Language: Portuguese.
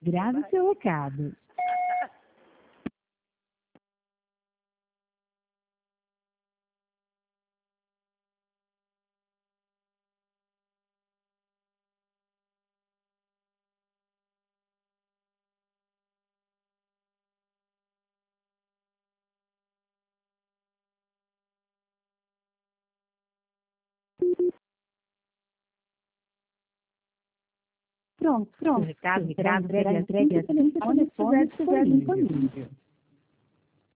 Grave seu recado. Pronto. O recado Será será entregue assim que o telefone estiver disponível.